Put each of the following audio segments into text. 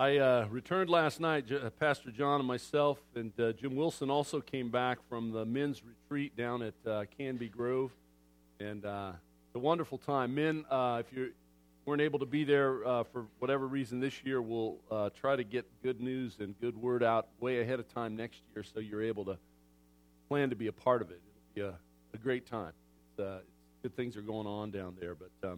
I returned last night. Pastor John and myself and Jim Wilson also came back from the men's retreat down at Canby Grove, and a wonderful time. Men, if you weren't able to be there for whatever reason this year, we'll try to get good news and good word out way ahead of time next year, so you're able to plan to be a part of it. It'll be a great time. Good things are going on down there, but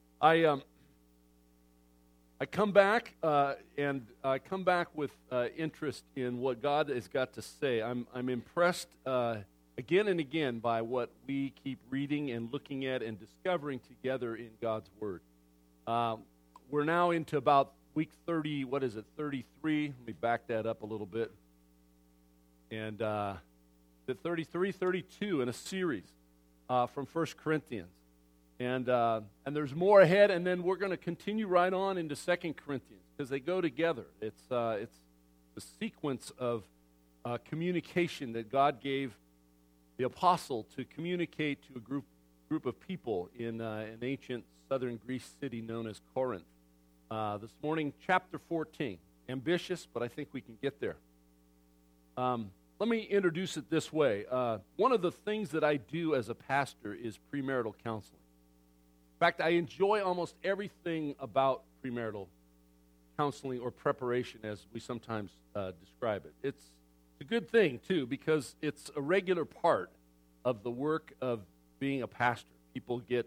I come back, and I come back with interest in what God has got to say. I'm impressed again and again by what we keep reading and looking at and discovering together in God's Word. We're now into about week 30, 33? Let me back that up a little bit. And the 33, 32 in a series from 1 Corinthians. And there's more ahead, and then we're going to continue right on into 2 Corinthians because they go together. It's the sequence of communication that God gave the apostle to communicate to a group of people in an ancient southern Greece city known as Corinth. This morning, chapter 14. Ambitious, but I think we can get there. Let me introduce it this way. One of the things that I do as a pastor is premarital counseling. In fact, I enjoy almost everything about premarital counseling or preparation, as we sometimes describe it. It's a good thing, too, because it's a regular part of the work of being a pastor. People get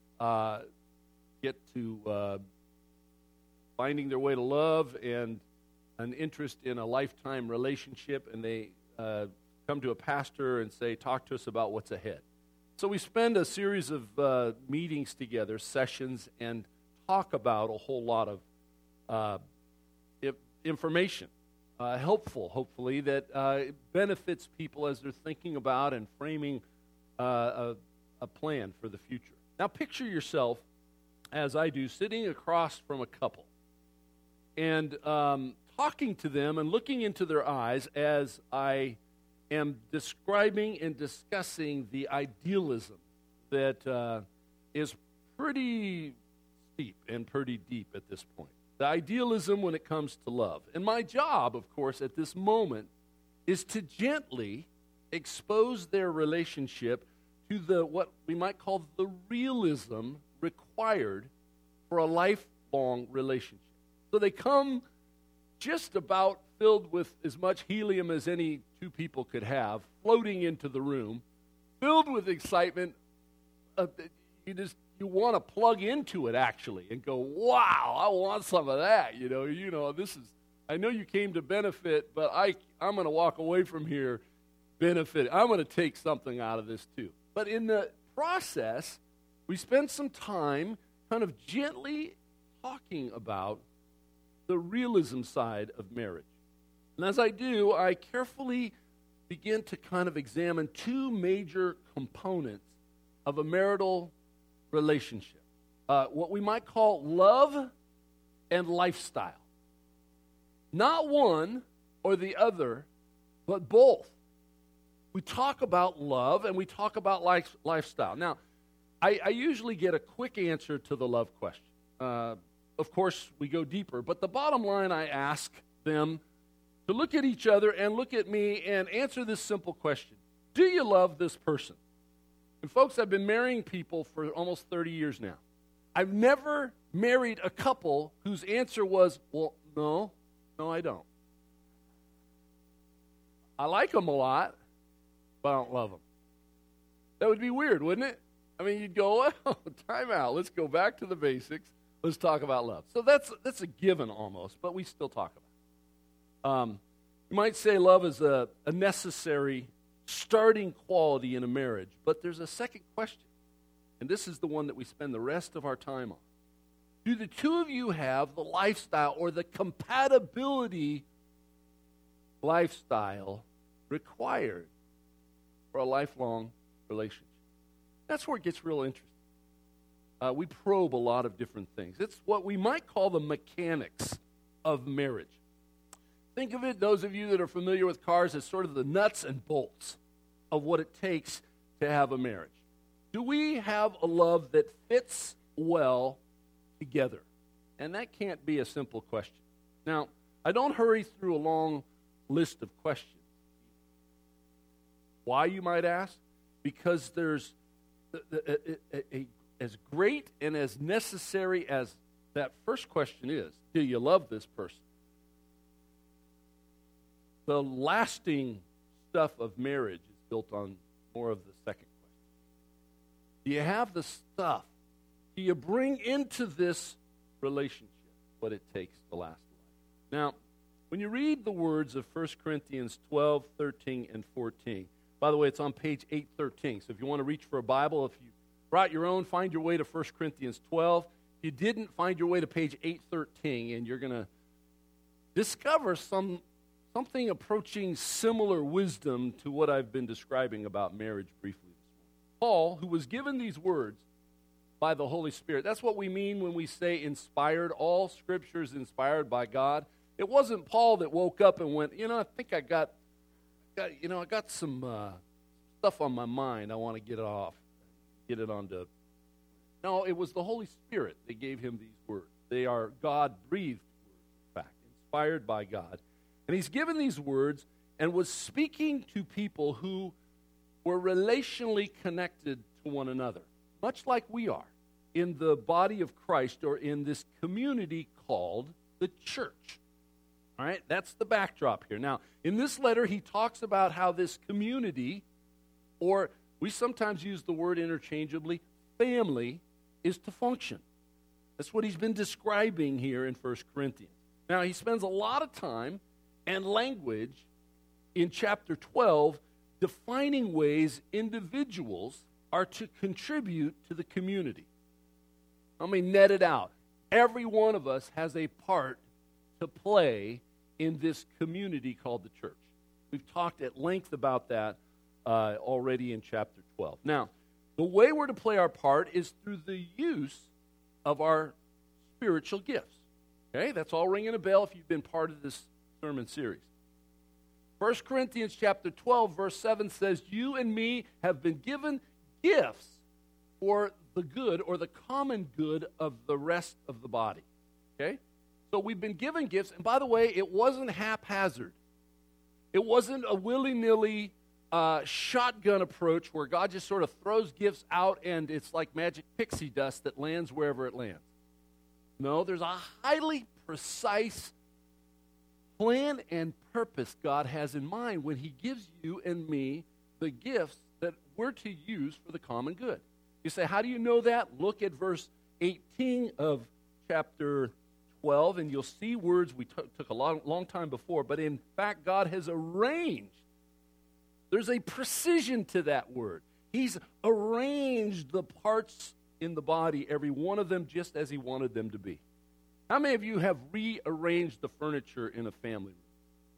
to finding their way to love and an interest in a lifetime relationship, and they come to a pastor and say, talk to us about what's ahead. So we spend a series of meetings together, sessions, and talk about a whole lot of information, helpful, hopefully, that benefits people as they're thinking about and framing a plan for the future. Now picture yourself, as I do, sitting across from a couple and talking to them and looking into their eyes as I am describing and discussing the idealism that is pretty steep and pretty deep at this point. The idealism when it comes to love. And my job, of course, at this moment is to gently expose their relationship to what we might call the realism required for a lifelong relationship. So they come just about filled with as much helium as any two people could have, floating into the room, filled with excitement. You want to plug into it, actually, and go, wow, I want some of that. This is, I know you came to benefit, but I'm going to walk away from here benefit. I'm going to take something out of this, too. But in the process, we spend some time kind of gently talking about the realism side of marriage. And as I do, I carefully begin to kind of examine two major components of a marital relationship. What we might call love and lifestyle. Not one or the other, but both. We talk about love and we talk about lifestyle. Now, I usually get a quick answer to the love question. Of course, we go deeper, but the bottom line, I ask them to look at each other and look at me and answer this simple question. Do you love this person? And folks, I've been marrying people for almost 30 years now. I've never married a couple whose answer was, well, no, I don't. I like them a lot, but I don't love them. That would be weird, wouldn't it? I mean, you'd go, well, time out. Let's go back to the basics. Let's talk about love. So that's a given almost, but we still talk about it. You might say love is a necessary starting quality in a marriage, but there's a second question, and this is the one that we spend the rest of our time on. Do the two of you have the lifestyle or the compatibility lifestyle required for a lifelong relationship? That's where it gets real interesting. We probe a lot of different things. It's what we might call the mechanics of marriage. Think of it, those of you that are familiar with cars, as sort of the nuts and bolts of what it takes to have a marriage. Do we have a love that fits well together? And that can't be a simple question. Now, I don't hurry through a long list of questions. Why, you might ask? Because there's as great and as necessary as that first question is, do you love this person? The lasting stuff of marriage is built on more of the second question. Do you have the stuff? Do you bring into this relationship what it takes to last life? Now, when you read the words of 1 Corinthians 12, 13, and 14, by the way, it's on page 813, so if you want to reach for a Bible, if you brought your own, find your way to 1 Corinthians 12. If you didn't, find your way to page 813, and you're going to discover something approaching similar wisdom to what I've been describing about marriage briefly this morning. Paul, who was given these words by the Holy Spirit, that's what we mean when we say inspired. All Scripture is inspired by God. It wasn't Paul that woke up and went, I think I got some stuff on my mind. I want to get it onto. No, it was the Holy Spirit that gave him these words. They are God-breathed words, in fact, inspired by God. And he's given these words and was speaking to people who were relationally connected to one another, much like we are in the body of Christ or in this community called the church. All right, that's the backdrop here. Now, in this letter, he talks about how this community, or we sometimes use the word interchangeably, family, is to function. That's what he's been describing here in 1 Corinthians. Now, he spends a lot of time and language in chapter 12 defining ways individuals are to contribute to the community. Let me net it out. Every one of us has a part to play in this community called the church. We've talked at length about that already in chapter 12. Now, the way we're to play our part is through the use of our spiritual gifts. Okay, that's all ringing a bell if you've been part of this sermon series. 1 Corinthians chapter 12, verse 7 says, you and me have been given gifts for the good or the common good of the rest of the body. Okay? So we've been given gifts, and by the way, it wasn't haphazard. It wasn't a willy-nilly shotgun approach where God just sort of throws gifts out and it's like magic pixie dust that lands wherever it lands. No, there's a highly precise plan and purpose God has in mind when he gives you and me the gifts that we're to use for the common good. You say, how do you know that? Look at verse 18 of chapter 12, and you'll see words we took a long time before, but in fact, God has arranged. There's a precision to that word. He's arranged the parts in the body, every one of them, just as he wanted them to be. How many of you have rearranged the furniture in a family room?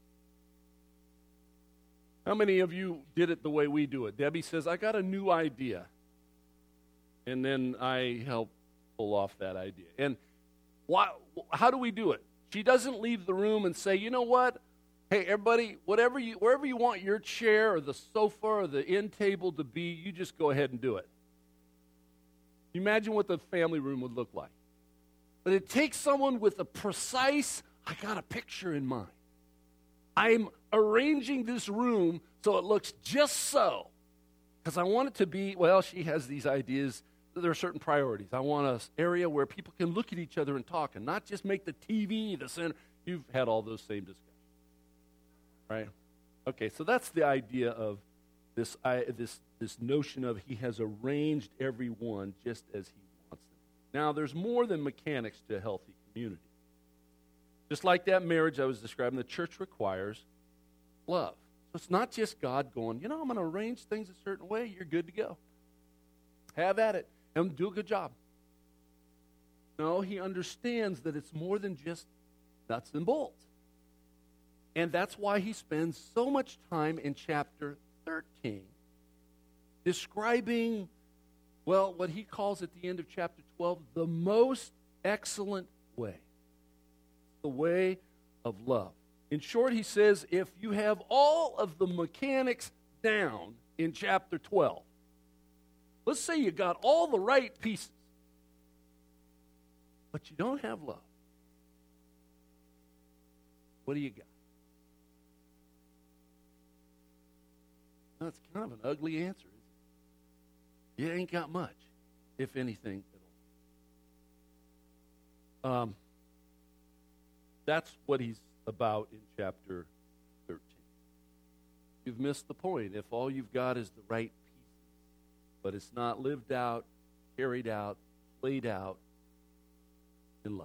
How many of you did it the way we do it? Debbie says, I got a new idea. And then I help pull off that idea. And how do we do it? She doesn't leave the room and say, you know what? Hey, everybody, wherever you want your chair or the sofa or the end table to be, you just go ahead and do it. You imagine what the family room would look like. But it takes someone with a precise, I got a picture in mind. I'm arranging this room so it looks just so. Because I want it to be, well, she has these ideas. There are certain priorities. I want an area where people can look at each other and talk and not just make the TV the center. You've had all those same discussions. Right? Okay, so that's the idea of this notion of he has arranged everyone just as he wants them. Now, there's more than mechanics to a healthy community. Just like that marriage I was describing, the church requires love. So it's not just God going, I'm going to arrange things a certain way. You're good to go. Have at it and do a good job. No, he understands that it's more than just nuts and bolts. And that's why he spends so much time in chapter 13 describing, what he calls at the end of chapter 12, the most excellent way. The way of love. In short, he says, if you have all of the mechanics down in chapter 12, let's say you got all the right pieces, but you don't have love. What do you got? That's kind of an ugly answer, isn't it? You ain't got much, if anything at all. That's what he's about in chapter 13. You've missed the point if all you've got is the right pieces, but it's not lived out, carried out, played out in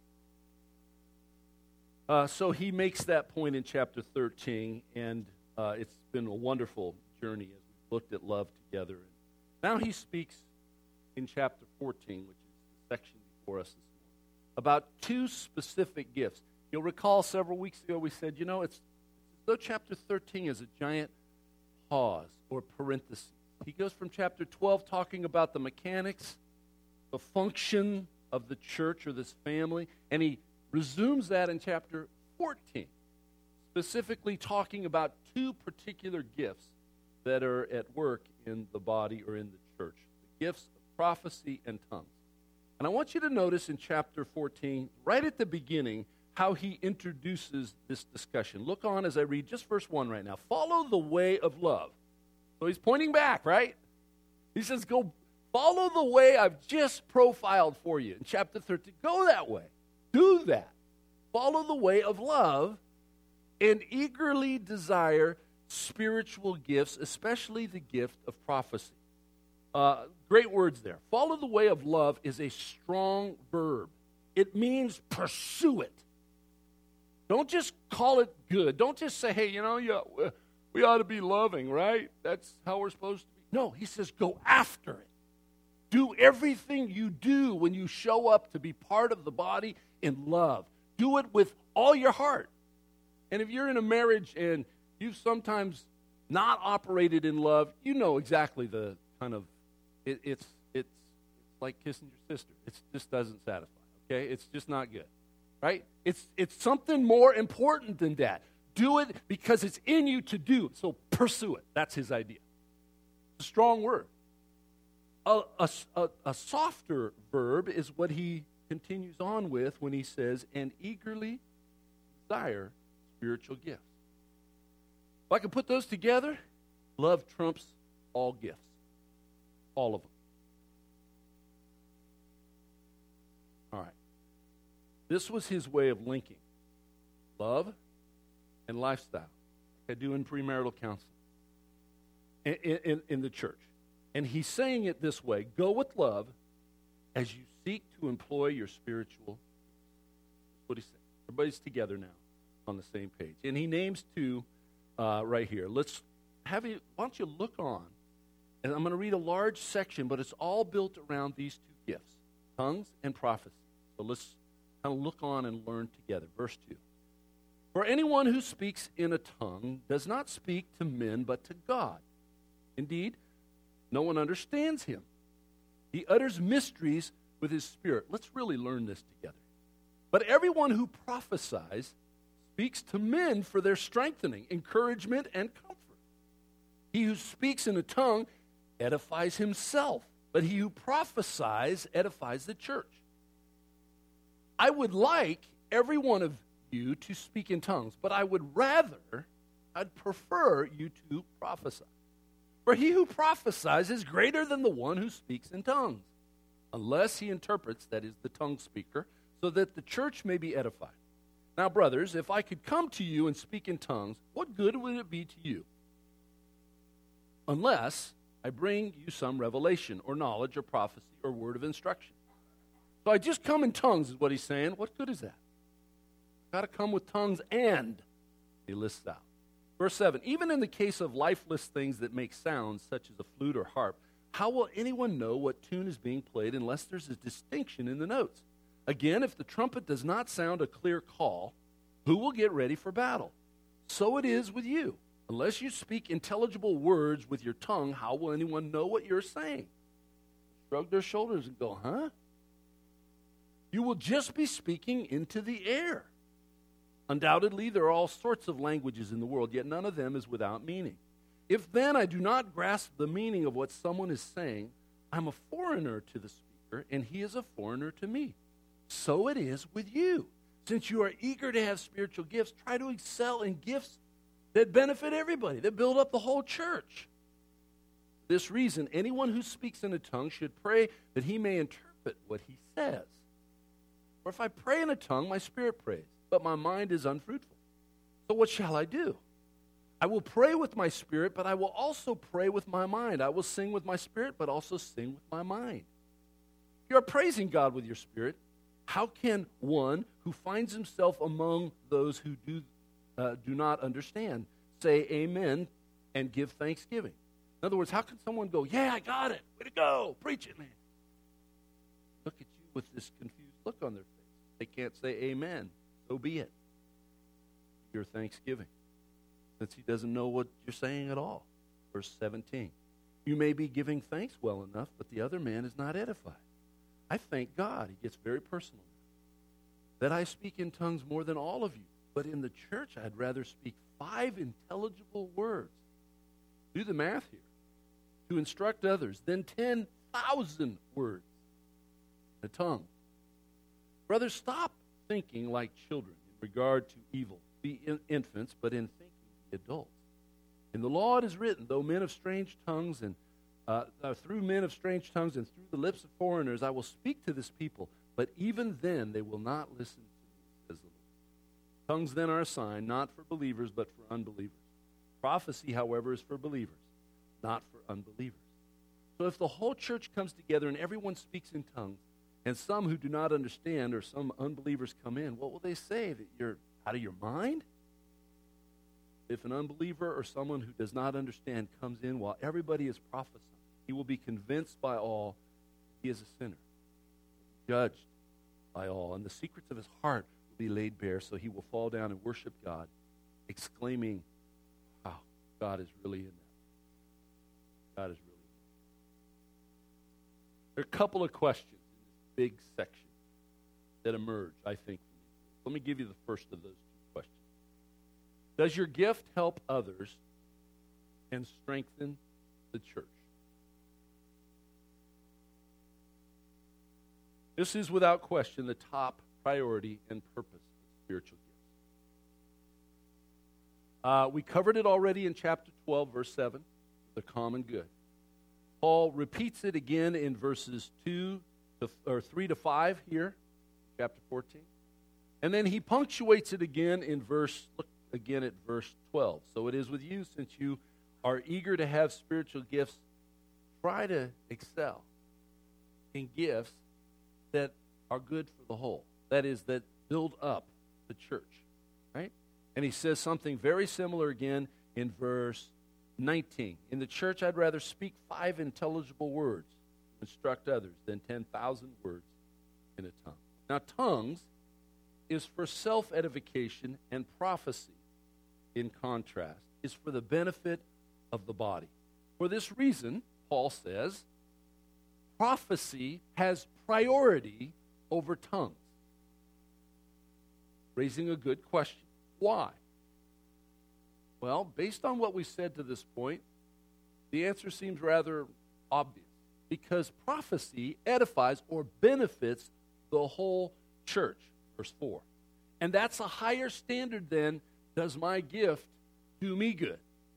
love. So he makes that point in chapter 13, and it's been a wonderful journey as we've looked at love together. Now he speaks in chapter 14, which is the section before us this morning, about two specific gifts. You'll recall several weeks ago we said, it's as though chapter 13 is a giant pause or parenthesis. He goes from chapter 12 talking about the mechanics, the function of the church or this family, and he resumes that in chapter 14, specifically talking about two particular gifts that are at work in the body or in the church, the gifts of prophecy and tongues. And I want you to notice in chapter 14, right at the beginning, how he introduces this discussion. Look on as I read just verse 1 right now. Follow the way of love. So he's pointing back, right? He says, go follow the way I've just profiled for you in chapter 13. Go that way. Do that. Follow the way of love and eagerly desire spiritual gifts, especially the gift of prophecy. Great words there. Follow the way of love is a strong verb. It means pursue it. Don't just call it good. Don't just say, hey, we ought to be loving, right? That's how we're supposed to be. No, he says go after it. Do everything you do when you show up to be part of the body in love. Do it with all your heart. And if you're in a marriage and you've sometimes not operated in love, you know exactly the kind of, it's like kissing your sister. It just doesn't satisfy, okay? It's just not good, right? It's something more important than that. Do it because it's in you to do. So pursue it. That's his idea. It's a strong word. A softer verb is what he continues on with when he says, and eagerly desire spiritual gifts. If I can put those together, love trumps all gifts. All of them. All right. This was his way of linking love and lifestyle, like I do in premarital counseling in the church. And he's saying it this way: go with love as you seek to employ your spiritual. That's what he's saying. Everybody's together now on the same page. And he names two right here. Why don't you look on, and I'm going to read a large section, but it's all built around these two gifts, tongues and prophecy. So let's kind of look on and learn together. Verse 2. For anyone who speaks in a tongue does not speak to men but to God. Indeed, no one understands him. He utters mysteries with his spirit. Let's really learn this together. But everyone who prophesies speaks to men for their strengthening, encouragement, and comfort. He who speaks in a tongue edifies himself, but he who prophesies edifies the church. I would like every one of you to speak in tongues, but I'd prefer you to prophesy. For he who prophesies is greater than the one who speaks in tongues, unless he interprets, that is, the tongue speaker, so that the church may be edified. Now, brothers, if I could come to you and speak in tongues, what good would it be to you? Unless I bring you some revelation or knowledge or prophecy or word of instruction. So I just come in tongues is what he's saying. What good is that? Got to come with tongues and, he lists out. Verse 7, even in the case of lifeless things that make sounds, such as a flute or harp, how will anyone know what tune is being played unless there's a distinction in the notes? Again, if the trumpet does not sound a clear call, who will get ready for battle? So it is with you. Unless you speak intelligible words with your tongue, how will anyone know what you're saying? Shrug their shoulders and go, huh? You will just be speaking into the air. Undoubtedly, there are all sorts of languages in the world, yet none of them is without meaning. If then I do not grasp the meaning of what someone is saying, I'm a foreigner to the speaker, and he is a foreigner to me. So it is with you. Since you are eager to have spiritual gifts, try to excel in gifts that benefit everybody, that build up the whole church. For this reason, anyone who speaks in a tongue should pray that he may interpret what he says. For if I pray in a tongue, my spirit prays, but my mind is unfruitful. So what shall I do? I will pray with my spirit, but I will also pray with my mind. I will sing with my spirit, but also sing with my mind. You are praising God with your spirit. How can one who finds himself among those who do not understand say amen and give thanksgiving? In other words, how can someone go, yeah, I got it. Way to go. Preach it, man. Look at you with this confused look on their face. They can't say amen. So be it. Your thanksgiving. Since he doesn't know what you're saying at all. Verse 17. You may be giving thanks well enough, but the other man is not edified. I thank God. He gets very personal. That I speak in tongues more than all of you. But in the church, I'd rather speak 5 intelligible words. Do the math here. To instruct others, than 10,000 words in a tongue. Brothers, stop thinking like children in regard to evil. Be infants, but in thinking be adults. In the law it is written, though men of strange tongues and through men of strange tongues and through the lips of foreigners, I will speak to this people, but even then they will not listen to me, says the Lord. Tongues then are a sign, not for believers, but for unbelievers. Prophecy, however, is for believers, not for unbelievers. So if the whole church comes together and everyone speaks in tongues, and some who do not understand or some unbelievers come in, what will they say? That you're out of your mind? If an unbeliever or someone who does not understand comes in while everybody is prophesying, he will be convinced by all he is a sinner, judged by all, and the secrets of his heart will be laid bare, so he will fall down and worship God, exclaiming, wow, God is really in that. God is really in that. There are a couple of questions in this big section that emerge, I think. Let me give you the first of those two questions. Does your gift help others and strengthen the church? This is without question the top priority and purpose of spiritual gifts. We covered it already in chapter 12, verse 7, the common good. Paul repeats it again in verses 3 to 5 here, chapter 14. And then he punctuates it again in look again at verse 12. So it is with you, since you are eager to have spiritual gifts, try to excel in gifts that are good for the whole. That is, that build up the church, right? And he says something very similar again in verse 19. In the church, I'd rather speak 5 intelligible words to instruct others than 10,000 words in a tongue. Now, tongues is for self-edification, and prophecy, in contrast, is for the benefit of the body. For this reason, Paul says, prophecy has priority over tongues. Raising a good question. Why? Well, based on what we said to this point, the answer seems rather obvious. Because prophecy edifies or benefits the whole church. Verse 4. And that's a higher standard than, does my gift do me good?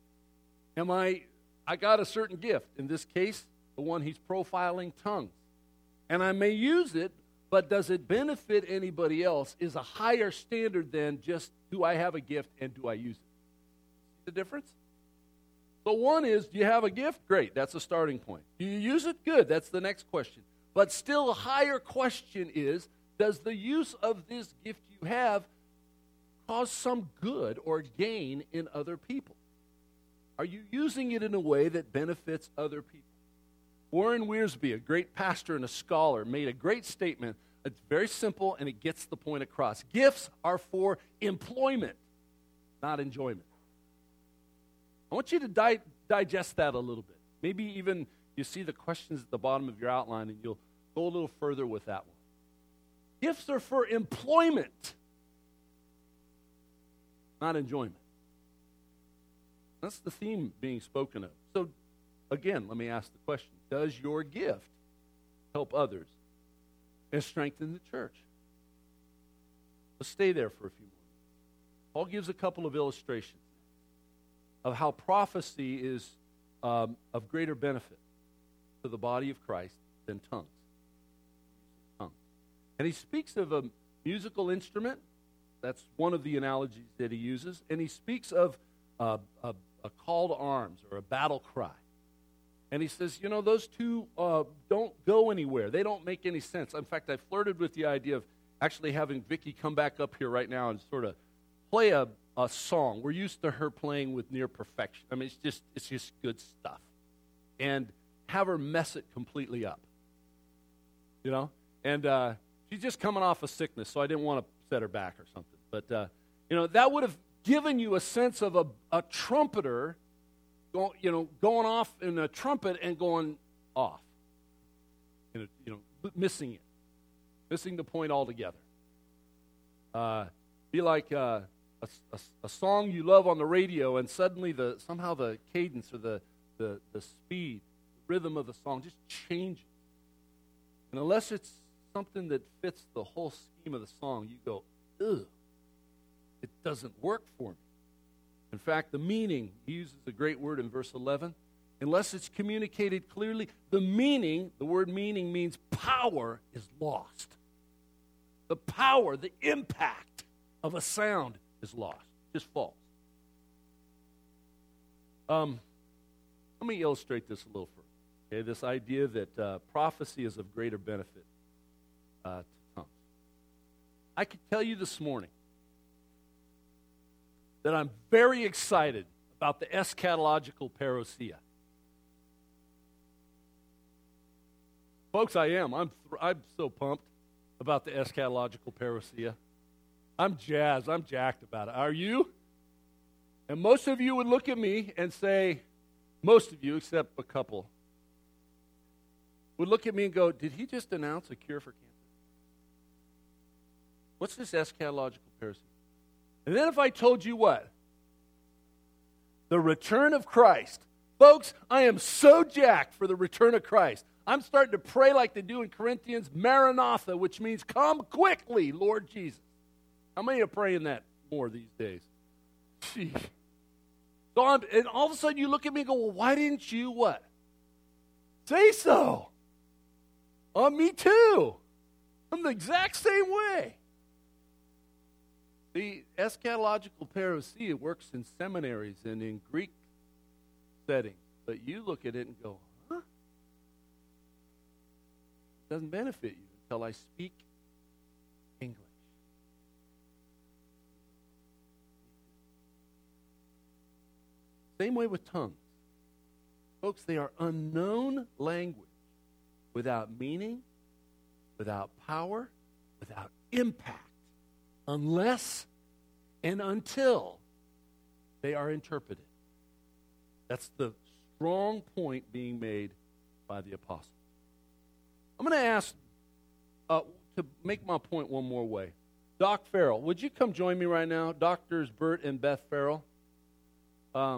I got a certain gift. In this case, the one he's profiling, tongues. And I may use it, but does it benefit anybody else is a higher standard than just, do I have a gift and do I use it? See the difference? So one is, do you have a gift? Great, that's a starting point. Do you use it? Good, that's the next question. But still a higher question is, does the use of this gift you have cause some good or gain in other people? Are you using it in a way that benefits other people? Warren Wiersbe, a great pastor and a scholar, made a great statement. It's very simple and it gets the point across. Gifts are for employment, not enjoyment. I want you to digest that a little bit. Maybe even you see the questions at the bottom of your outline and you'll go a little further with that one. Gifts are for employment, not enjoyment. That's the theme being spoken of. So, again, let me ask the question. Does your gift help others and strengthen the church? stay there for a few moments. Paul gives a couple of illustrations of how prophecy is of greater benefit to the body of Christ than tongues. And he speaks of a musical instrument. That's one of the analogies that he uses. And he speaks of a call to arms or a battle cry. And he says, those two don't go anywhere. They don't make any sense. In fact, I flirted with the idea of actually having Vicki come back up here right now and sort of play a song. We're used to her playing with near perfection. I mean, it's just good stuff. And have her mess it completely up. And she's just coming off of sickness, so I didn't want to set her back or something. But, that would have given you a sense of a trumpeter going off in a trumpet and going off. Missing the point altogether. Be like a song you love on the radio, and suddenly somehow the cadence or the speed, the rhythm of the song just changes. And unless it's something that fits the whole scheme of the song, you go, ugh, it doesn't work for me. In fact, the meaning, he uses a great word in verse 11, unless it's communicated clearly, the word meaning means power is lost. The power, the impact of a sound is lost, just falls. Let me illustrate this a little further. Okay, this idea that prophecy is of greater benefit to tongues. I could tell you this morning that I'm very excited about the eschatological parousia. Folks, I am. I'm so pumped about the eschatological parousia. I'm jazzed. I'm jacked about it. Are you? And most of you would look at me and say, most of you, except a couple, would look at me and go, did he just announce a cure for cancer? What's this eschatological parousia? And then if I told you what? The return of Christ. Folks, I am so jacked for the return of Christ. I'm starting to pray like they do in Corinthians, Maranatha, which means come quickly, Lord Jesus. How many are praying that more these days? Gee. And all of a sudden you look at me and go, well, why didn't you what? Say so. Me too. I'm the exact same way. The eschatological parousia works in seminaries and in Greek settings, but you look at it and go, huh? It doesn't benefit you until I speak English. Same way with tongues. Folks, they are unknown language without meaning, without power, without impact. Unless and until they are interpreted. That's the strong point being made by the apostle. I'm going to ask, to make my point one more way. Doc Farrell, would you come join me right now? Doctors Bert and Beth Farrell. Have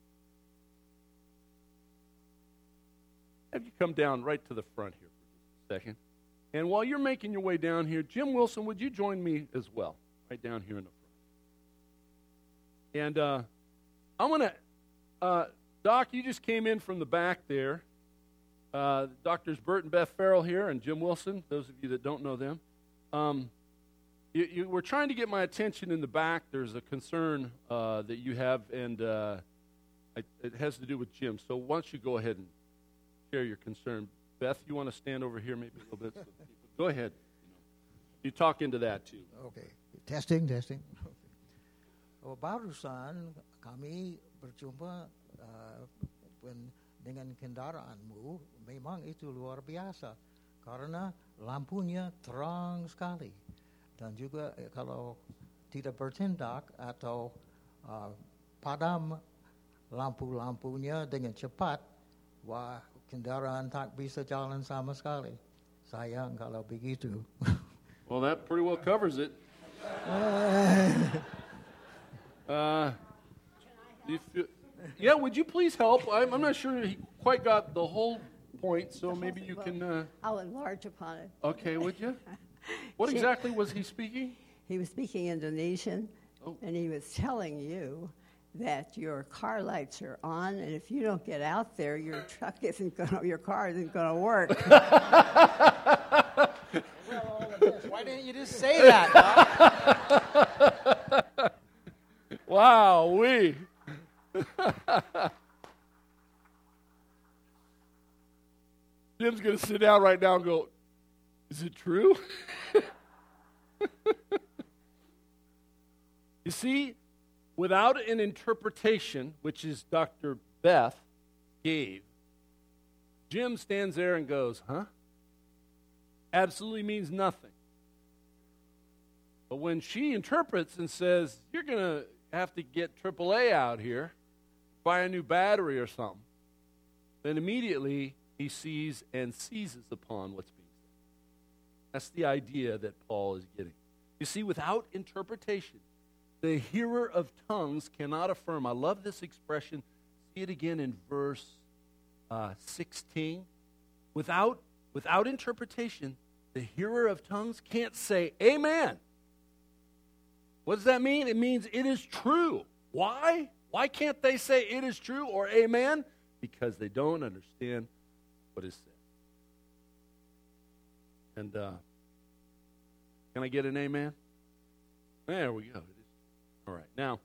you come down right to the front here for just a second? And while you're making your way down here, Jim Wilson, would you join me as well? Right down here in the front. And I'm going to, Doc, you just came in from the back there. Doctors Bert and Beth Farrell here and Jim Wilson, those of you that don't know them. You were trying to get my attention in the back. There's a concern that you have, and it has to do with Jim. So why don't you go ahead and share your concern. Beth, you want to stand over here maybe a little bit? Go ahead. You talk into that too. Okay. Testing. Oh, barusan kami berjumpa dengan kendaraanmu, memang itu luar biasa karena lampunya terang sekali dan juga kalau tidak bertindak atau padam lampu-lampunya dengan cepat, wah kendaraan tak bisa jalan sama sekali. Sayang kalau begitu. Well, that pretty well covers it. Yeah, would you please help? I'm not sure he quite got the whole point, so maybe you can... I'll enlarge upon it. Okay, would you? What exactly was he speaking? He was speaking Indonesian, Oh. and he was telling you that your car lights are on, and if you don't get out there, your car isn't gonna work. Why didn't you just say that, Doc? Wow, Jim's going to sit down right now and go, is it true? You see, without an interpretation, which is Dr. Beth gave, Jim stands there and goes, huh? Absolutely means nothing. But when she interprets and says, you're going to have to get AAA out here, buy a new battery or something, then immediately he sees and seizes upon what's being said. That's the idea that Paul is getting. You see, without interpretation, the hearer of tongues cannot affirm. I love this expression. See it again in verse 16. Without interpretation, the hearer of tongues can't say amen. What does that mean? It means it is true. Why? Why can't they say it is true or amen? Because they don't understand what is said. And can I get an amen? There we go. All right. Now,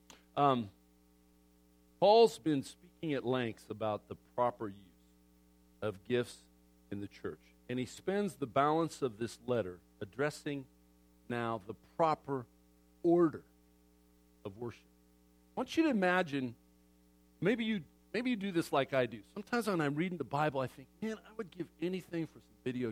Paul's been speaking at length about the proper use of gifts in the church. And he spends the balance of this letter addressing now the proper order of worship. I want you to imagine, maybe you do this like I do. Sometimes when I'm reading the Bible, I think, man, I would give anything for some videotape.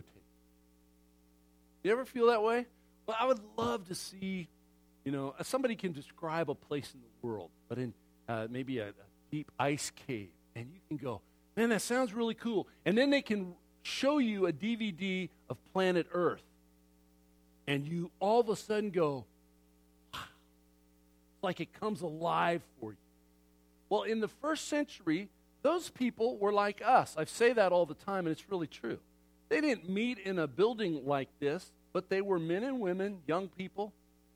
You ever feel that way? Well, I would love to see, somebody can describe a place in the world, but in maybe a deep ice cave, and you can go, man, that sounds really cool. And then they can show you a DVD of Planet Earth, and you all of a sudden go, wow, it's like it comes alive for you. Well, in the first century, those people were like us. I say that all the time, and it's really true. They didn't meet in a building like this, but they were men and women, young people,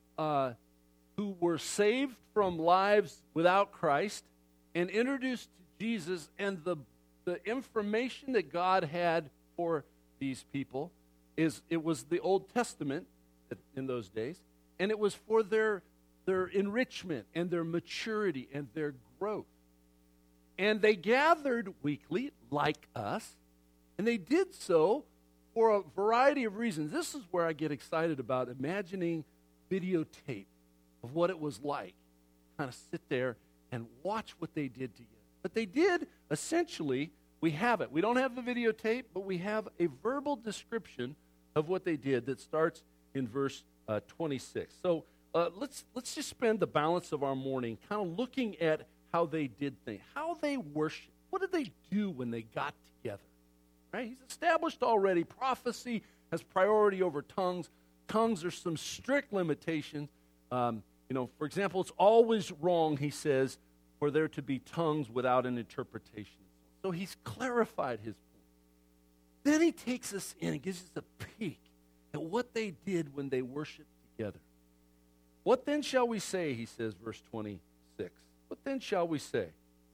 who were saved from lives without Christ and introduced to Jesus, and the information that God had for these people it was the Old Testament in those days, and it was for their enrichment and their maturity and their growth. And they gathered weekly, like us, and they did so for a variety of reasons. This is where I get excited about imagining videotape of what it was like. Kind of sit there and watch what they did together. But they did, essentially, we have it. We don't have the videotape, but we have a verbal description of what they did that starts in verse 26. So let's just spend the balance of our morning kind of looking at how they did things, how they worshiped. What did they do when they got together? Right? He's established already prophecy has priority over tongues. Tongues are some strict limitations. For example, it's always wrong, he says, for there to be tongues without an interpretation. So he's clarified his point. Then he takes us in and gives us a peek at what they did when they worshiped together. What then shall we say, he says, verse 26. What then shall we say?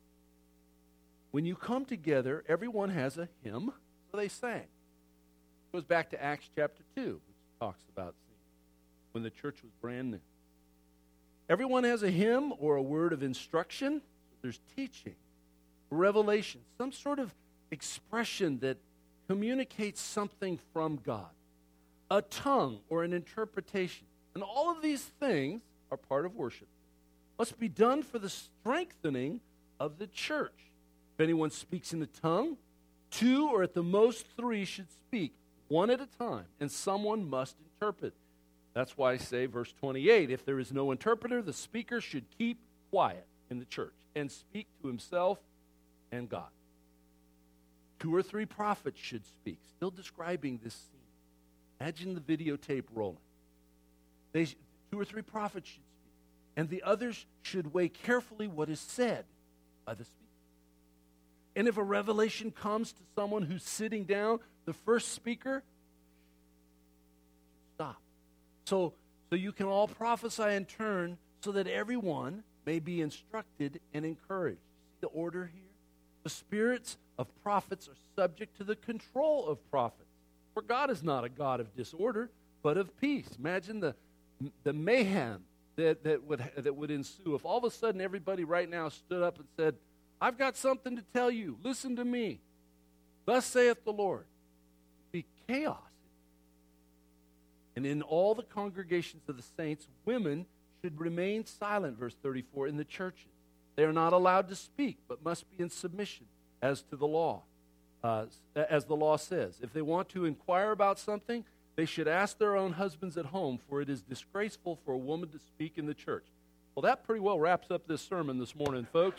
When you come together, everyone has a hymn, so they sang. It goes back to Acts chapter 2, which talks about singing, when the church was brand new. Everyone has a hymn or a word of instruction. There's teaching, revelation, some sort of expression that communicates something from God, a tongue or an interpretation. And all of these things are part of worship. Must be done for the strengthening of the church. If anyone speaks in a tongue, 2 or at the most 3 should speak, one at a time, and someone must interpret. That's why I say, verse 28, if there is no interpreter, the speaker should keep quiet in the church and speak to himself and God. 2 or 3 prophets should speak, still describing this scene. Imagine the videotape rolling. 2 or 3 prophets should speak, and the others should weigh carefully what is said by the speaker. And if a revelation comes to someone who's sitting down, the first speaker should stop. So so you can all prophesy in turn, so that everyone may be instructed and encouraged. See the order here? The spirits of prophets are subject to the control of prophets. For God is not a God of disorder, but of peace. Imagine the mayhem that would ensue if all of a sudden everybody right now stood up and said, I've got something to tell you. Listen to me. Thus saith the Lord. It'd be chaos. And in all the congregations of the saints, women should remain silent, verse 34, in the churches. They are not allowed to speak, but must be in submission as to the law, as the law says. If they want to inquire about something, they should ask their own husbands at home, for it is disgraceful for a woman to speak in the church. Well, that pretty well wraps up this sermon this morning, folks.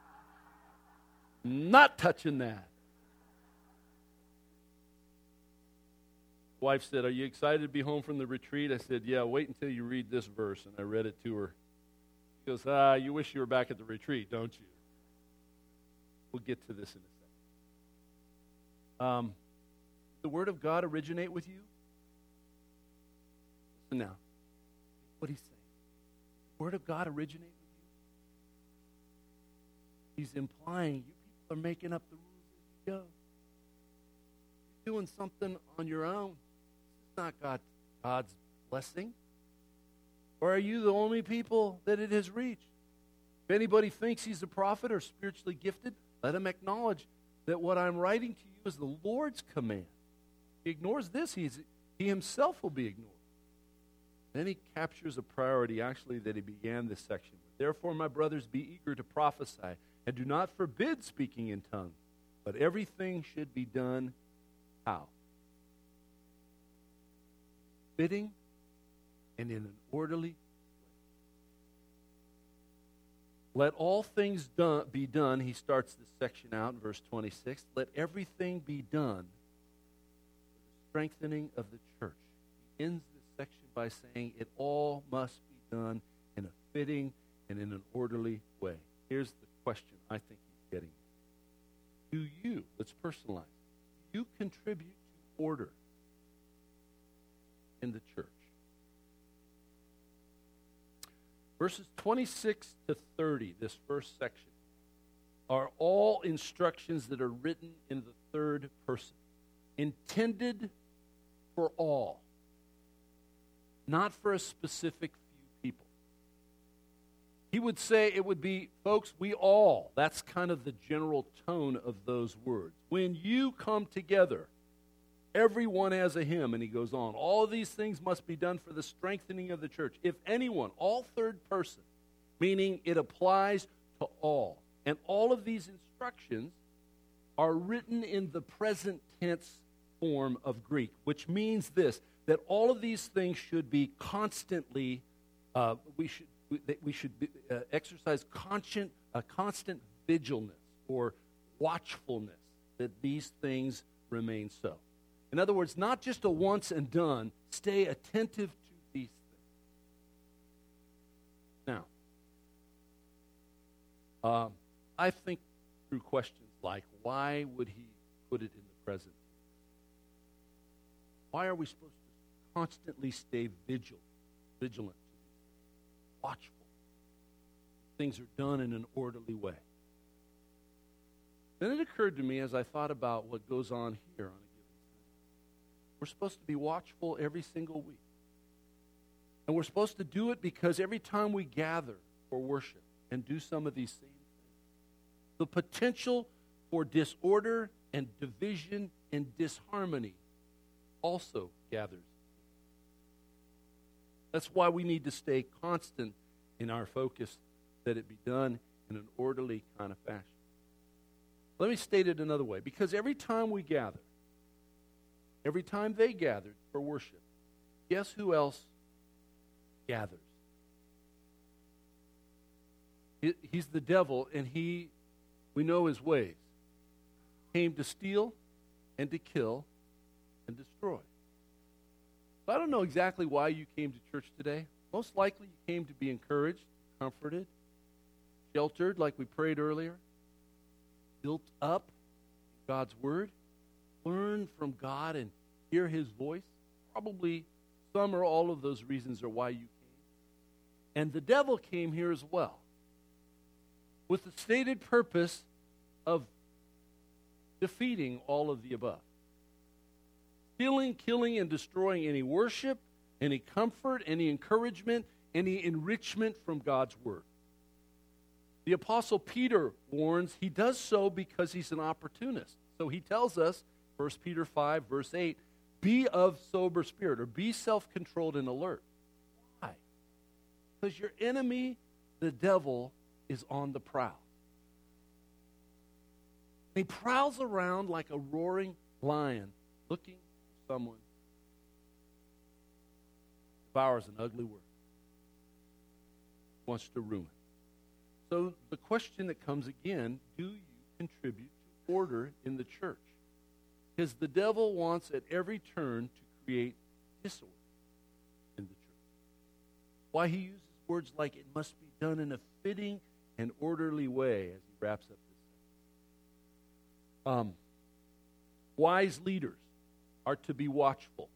Not touching that. Wife said, are you excited to be home from the retreat? I said, yeah, wait until you read this verse. And I read it to her. She goes, you wish you were back at the retreat, don't you? We'll get to this in a second. The Word of God originate with you? Listen now. What he's saying. The Word of God originate with you? He's implying you people are making up the rules as you go. You're doing something on your own. This is not God's blessing. Or are you the only people that it has reached? If anybody thinks he's a prophet or spiritually gifted, let him acknowledge that what I'm writing to you is the Lord's command. If he ignores this, he himself will be ignored. Then he captures a priority, actually, that he began this section with. Therefore, my brothers, be eager to prophesy, and do not forbid speaking in tongues, but everything should be done how? Fitting and in an orderly way. Let all things be done. He starts this section out in verse 26. Let everything be done for the strengthening of the church. He ends this section by saying it all must be done in a fitting and in an orderly way. Here's the question I think he's getting at. Do you, let's personalize, do you contribute to order in the church? Verses 26 to 30, this first section, are all instructions that are written in the third person, intended for all, not for a specific few people. He would say it would be, folks, we all. That's kind of the general tone of those words. When you come together, everyone has a hymn, and he goes on. All of these things must be done for the strengthening of the church. If anyone, all third person, meaning it applies to all. And all of these instructions are written in the present tense form of Greek, which means this, that all of these things should be constantly, we should exercise constant vigilance or watchfulness, that these things remain so. In other words, not just a once and done, stay attentive to these things. Now, I think through questions like, why would he put it in the present? Why are we supposed to constantly stay vigilant, watchful? Things are done in an orderly way. Then it occurred to me as I thought about what goes on here on a given Sunday. We're supposed to be watchful every single week. And we're supposed to do it because every time we gather for worship and do some of these same things, the potential for disorder and division and disharmony also gathers. That's why we need to stay constant in our focus that it be done in an orderly kind of fashion. Let me state it another way. Because every time we gather, every time they gathered for worship, guess who else gathers? He's the devil, and we know his ways. Came to steal and to kill and destroy. So I don't know exactly why you came to church today. Most likely you came to be encouraged, comforted, sheltered, like we prayed earlier, built up in God's Word, learn from God and hear His voice. Probably some or all of those reasons are why you came. And the devil came here as well, with the stated purpose of defeating all of the above. Stealing, killing, and destroying any worship, any comfort, any encouragement, any enrichment from God's Word. The Apostle Peter warns he does so because he's an opportunist. So he tells us, 1 Peter 5, verse 8, be of sober spirit, or be self-controlled and alert. Why? Because your enemy, the devil, is on the prowl. He prowls around like a roaring lion, looking for someone. Devours an ugly word. Wants to ruin. So the question that comes again, do you contribute to order in the church? Because the devil wants at every turn to create disorder in the church. Why he uses words like it must be done in a fitting and orderly way as he wraps up this sentence. Wise leaders are to be watchful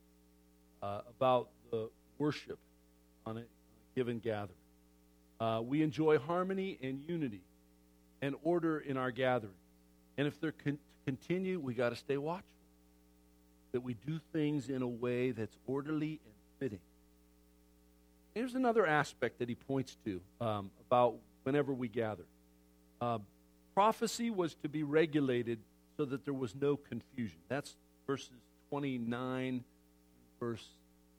about the worship on a given gathering. We enjoy harmony and unity and order in our gathering. And if they're to continue, we got to stay watchful that we do things in a way that's orderly and fitting. Here's another aspect that he points to about whenever we gather. Prophecy was to be regulated so that there was no confusion. That's verses 29 through verse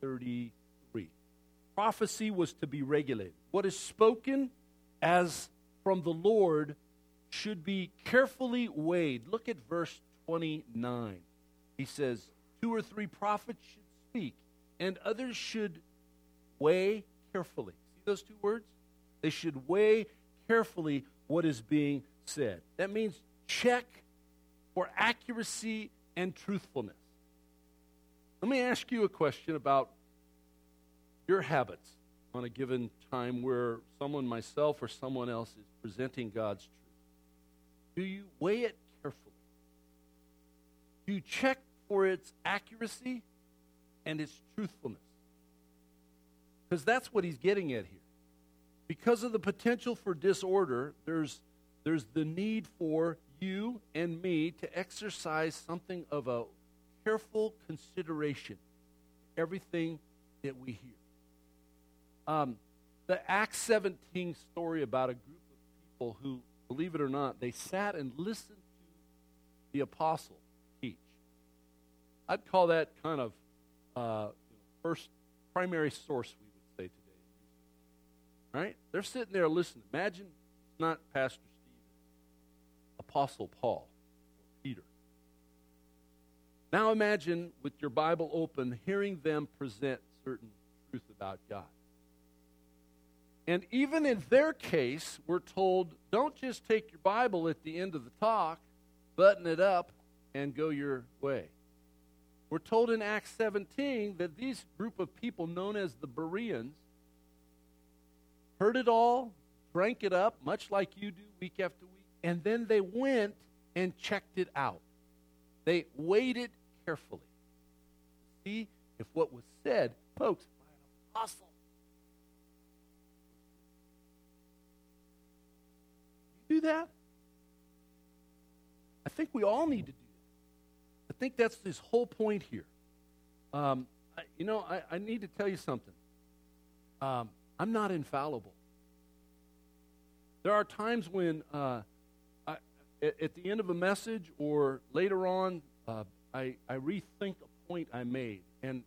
33. Prophecy was to be regulated. What is spoken as from the Lord should be carefully weighed. Look at verse 29. He says, 2 or 3 prophets should speak, and others should weigh carefully. See those 2 words? They should weigh carefully what is being said. That means check for accuracy and truthfulness. Let me ask you a question about your habits on a given time where someone, myself or someone else, is presenting God's truth. Do you weigh it carefully? Do you check for its accuracy and its truthfulness? Because that's what he's getting at here. Because of the potential for disorder, there's the need for you and me to exercise something of a careful consideration of everything that we hear. The Acts 17 story about a group of people who, believe it or not, they sat and listened to the apostle teach. I'd call that kind of first primary source, we would say today. Right? They're sitting there listening. Imagine it's not Pastor Steve, Apostle Paul, or Peter. Now imagine, with your Bible open, hearing them present certain truth about God. And even in their case, we're told, don't just take your Bible at the end of the talk, button it up, and go your way. We're told in Acts 17 that these group of people known as the Bereans heard it all, drank it up, much like you do week after week, and then they went and checked it out. They weighed it carefully. See if what was said, folks, by an apostle. You do that? I think we all need to do that. I think that's this whole point here. I need to tell you something. I'm not infallible. There are times when at the end of a message or later on, I rethink a point I made, and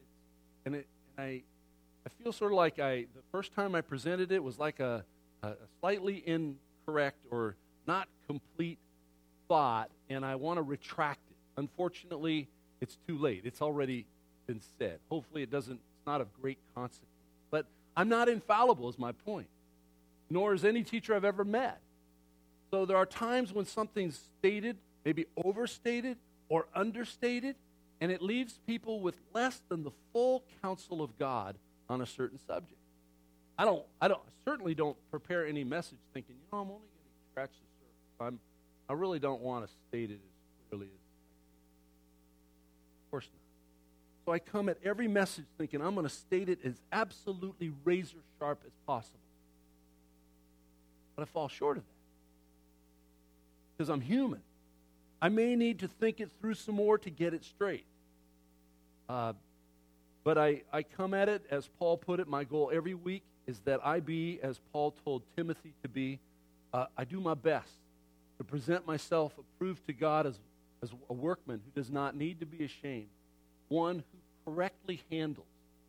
I feel sort of like the first time I presented it was like a slightly incorrect or not complete thought, and I want to retract it. Unfortunately, it's too late. It's already been said. Hopefully, it's not of great consequence. But I'm not infallible, is my point. Nor is any teacher I've ever met. So there are times when something's stated, maybe overstated or understated, and it leaves people with less than the full counsel of God on a certain subject. I certainly don't prepare any message thinking, I'm only going to scratch the surface. I really don't want to state it as clearly as I can. Of course not. So I come at every message thinking I'm going to state it as absolutely razor sharp as possible. But I fall short of that. Because I'm human. I may need to think it through some more to get it straight. But I come at it, as Paul put it, my goal every week is that I be, as Paul told Timothy to be, I do my best to present myself approved to God as a workman who does not need to be ashamed, one who correctly handles.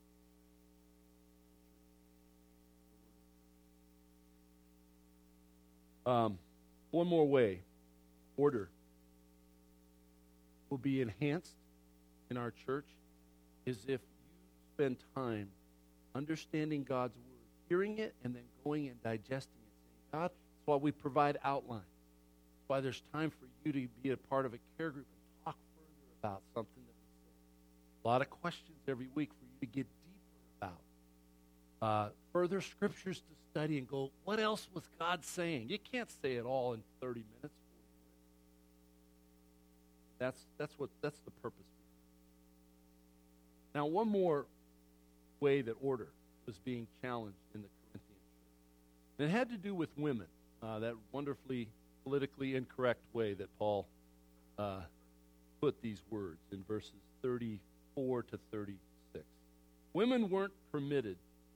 One more way, order will be enhanced in our church is if you spend time understanding God's word, hearing it, and then going and digesting it. Saying, God, that's why we provide outlines. That's why there's time for you to be a part of a care group and talk further about something that we said. A lot of questions every week for you to get deeper about. Further scriptures to study and go, what else was God saying? You can't say it all in 30 minutes, 40 minutes. That's the purpose. Now, one more way that order was being challenged in the Corinthian church. And it had to do with women, that wonderfully politically incorrect way that Paul put these words in verses 34 to 36. Women weren't permitted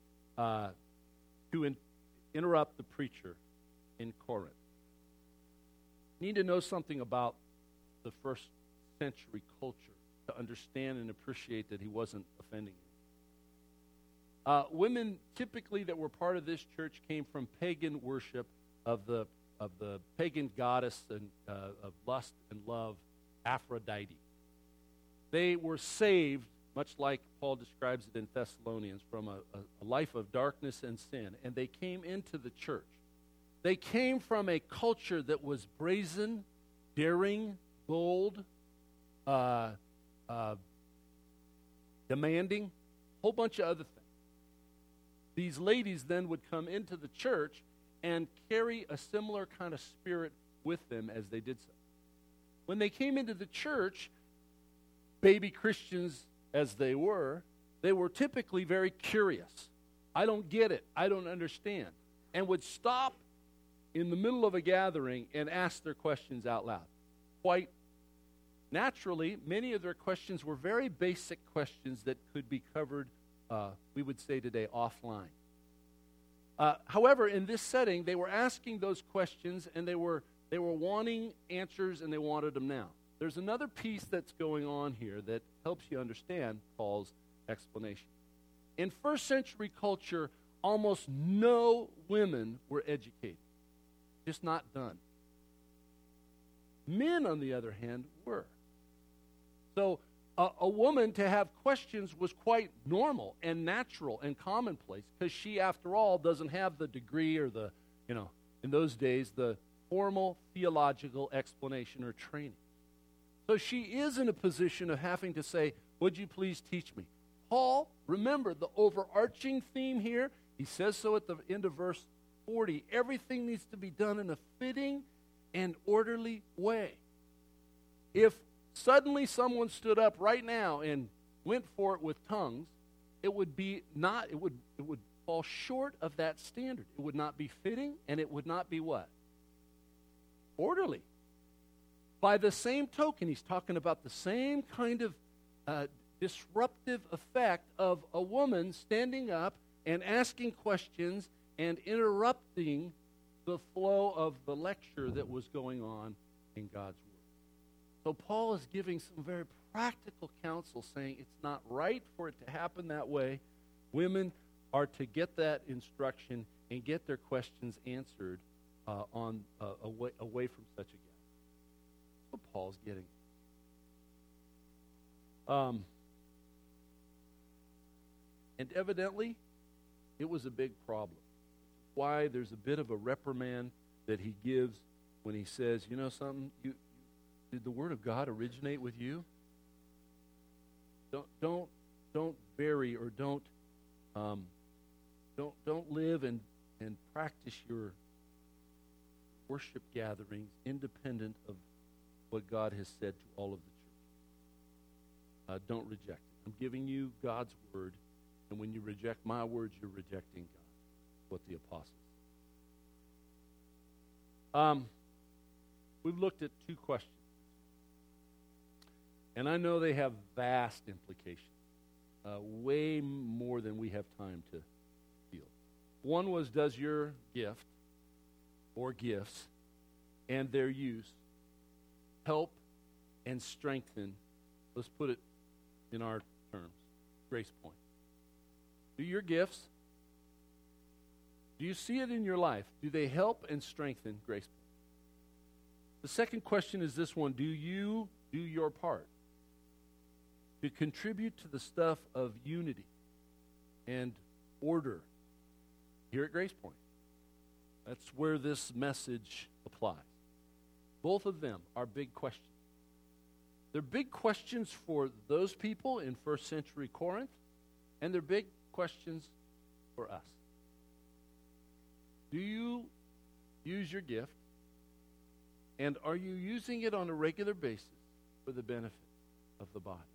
to interrupt the preacher in Corinth. You need to know something about the first century culture to understand and appreciate that he wasn't offending you. Women typically that were part of this church came from pagan worship of the pagan goddess and of lust and love, Aphrodite. They were saved, much like Paul describes it in Thessalonians, from a life of darkness and sin, and they came into the church. They came from a culture that was brazen, daring, bold, demanding, a whole bunch of other things. These ladies then would come into the church and carry a similar kind of spirit with them as they did so. When they came into the church, baby Christians as they were typically very curious. I don't get it. I don't understand. And would stop in the middle of a gathering and ask their questions out loud. Quite naturally, many of their questions were very basic questions that could be covered, we would say today, offline. However, in this setting, they were asking those questions, and they were wanting answers, and they wanted them now. There's another piece that's going on here that helps you understand Paul's explanation. In first century culture, almost no women were educated. Just not done. Men, on the other hand, were. So a woman to have questions was quite normal and natural and commonplace because she, after all, doesn't have the degree or the, in those days, the formal theological explanation or training. So she is in a position of having to say, would you please teach me? Paul, remember the overarching theme here, he says so at the end of verse 40, everything needs to be done in a fitting and orderly way. If suddenly someone stood up right now and went for it with tongues, it would fall short of that standard. It would not be fitting, and it would not be what? Orderly. By the same token, he's talking about the same kind of disruptive effect of a woman standing up and asking questions and interrupting the flow of the lecture that was going on in God's Word. So Paul is giving some very practical counsel, saying it's not right for it to happen that way. Women are to get that instruction and get their questions answered away from such a guest. That's what Paul's getting. And evidently, it was a big problem. Why there's a bit of a reprimand that he gives when he says, you know something, did the Word of God originate with you? Don't vary or don't live and practice your worship gatherings independent of what God has said to all of the church. Don't reject it. I'm giving you God's word, and when you reject my words, you're rejecting God. What the apostles said. We've looked at two questions, and I know they have vast implications, way more than we have time to deal. One was, does your gift or gifts and their use help and strengthen, let's put it in our terms, Grace Point? Do your gifts, do you see it in your life? Do they help and strengthen Grace Point? The second question is this one: do you do your part to contribute to the stuff of unity and order here at Grace Point? That's where this message applies. Both of them are big questions. They're big questions for those people in first century Corinth, and they're big questions for us. Do you use your gift, and are you using it on a regular basis for the benefit of the body?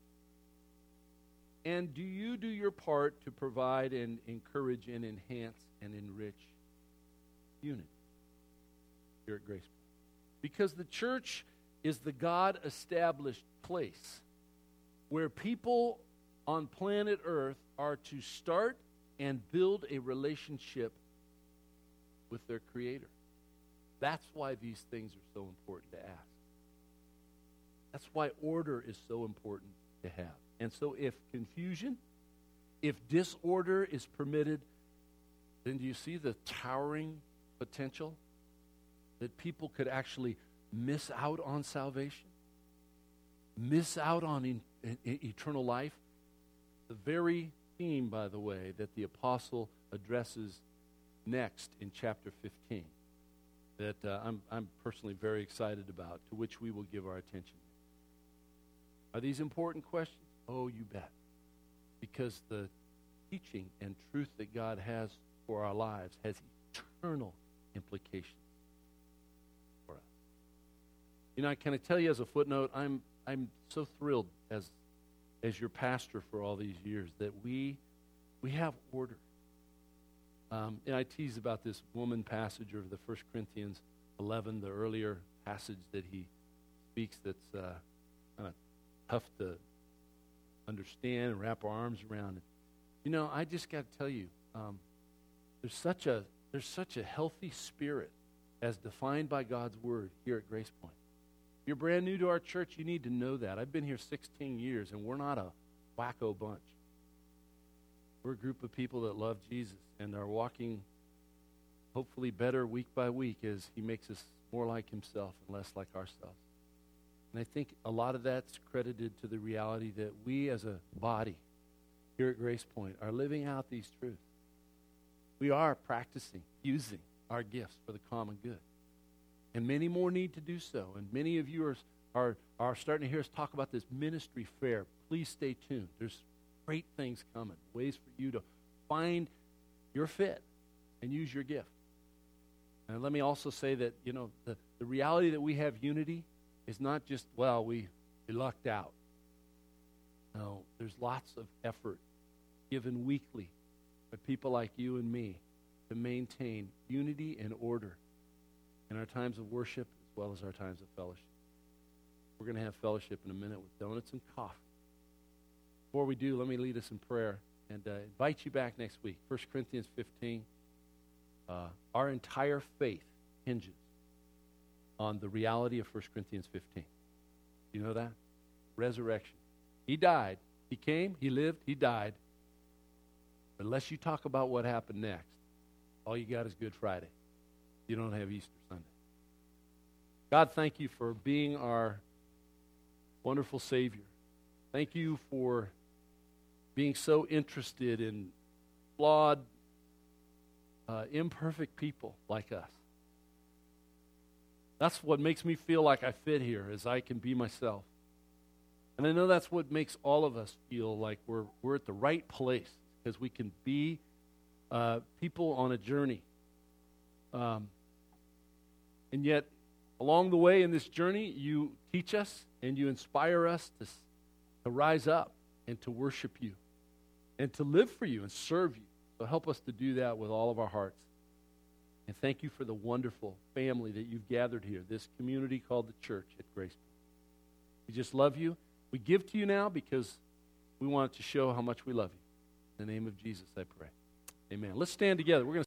And do you do your part to provide and encourage and enhance and enrich unity here at Grace Point? Because the church is the God-established place where people on planet Earth are to start and build a relationship with their Creator. That's why these things are so important to ask. That's why order is so important to have. And so if confusion, if disorder is permitted, then do you see the towering potential that people could actually miss out on salvation? Miss out on eternal life? The very theme, by the way, that the apostle addresses next in chapter 15 that I'm personally very excited about, to which we will give our attention. Are these important questions? Oh, you bet. Because the teaching and truth that God has for our lives has eternal implications for us. You know, can I tell you as a footnote, I'm so thrilled as your pastor for all these years that we have order. And I tease about this woman passage of the 1 Corinthians 11, the earlier passage that he speaks that's kind of tough to understand and wrap our arms around. You know, I just got to tell you, there's such a healthy spirit as defined by God's Word here at Grace Point. If you're brand new to our church, you need to know that. I've been here 16 years, and we're not a wacko bunch. We're a group of people that love Jesus and are walking hopefully better week by week as he makes us more like himself and less like ourselves. And I think a lot of that's credited to the reality that we as a body here at Grace Point are living out these truths. We are practicing, using our gifts for the common good. And many more need to do so. And many of you are starting to hear us talk about this ministry fair. Please stay tuned. There's great things coming, ways for you to find your fit and use your gift. And let me also say that, you know, the reality that we have unity is not just, well, we lucked out. No, there's lots of effort given weekly by people like you and me to maintain unity and order in our times of worship as well as our times of fellowship. We're going to have fellowship in a minute with donuts and coffee. Before we do, let me lead us in prayer and invite you back next week. 1 Corinthians 15. Our entire faith hinges on the reality of 1 Corinthians 15. You know that? Resurrection. He died. He came, he lived, he died. But unless you talk about what happened next, all you got is Good Friday. You don't have Easter Sunday. God, thank you for being our wonderful Savior. Thank you for being so interested in flawed, imperfect people like us. That's what makes me feel like I fit here, as I can be myself. And I know that's what makes all of us feel like we're at the right place, because we can be people on a journey. And yet, along the way in this journey, you teach us and you inspire us to rise up and to worship you and to live for you and serve you. So help us to do that with all of our hearts. And thank you for the wonderful family that you've gathered here, this community called the church at Grace. We just love you. We give to you now because we want to show how much we love you. In the name of Jesus, I pray. Amen. Let's stand together. We're going to